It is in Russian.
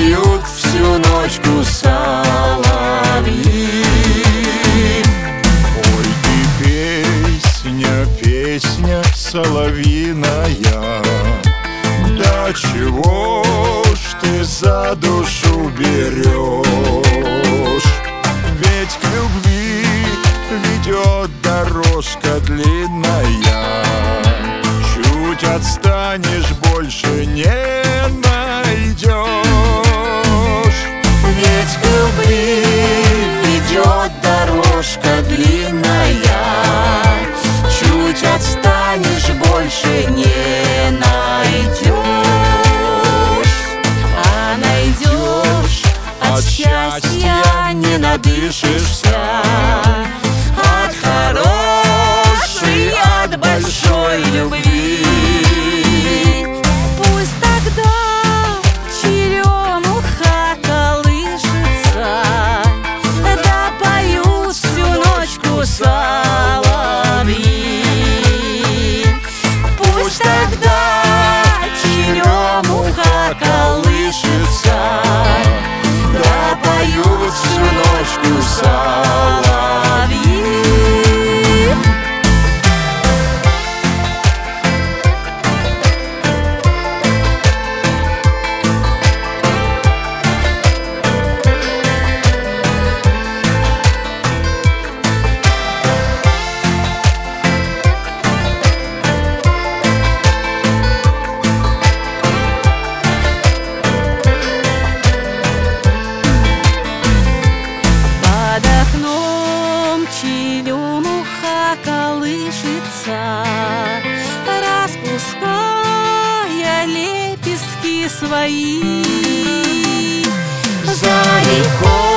поют всю ночку соловьи. Ой, ты песня, песня соловьиная, да чего ж ты за душу берешь? Ведь к любви ведет дорожка длинная, чуть отстанешь, больше не найдешь. Ведь к любви ведет дорожка длинная, чуть отстанешь, больше не найдешь. А найдешь, от счастья не надышишься, от хорошей, от большой любви. Пусть тогда черемуха колышется, да поют всю ночку соловьи. Пусть тогда черемуха колышется, да поют всю ночку соловьи. Под окном черемуха колышется, распуская лепестки свои. За рекой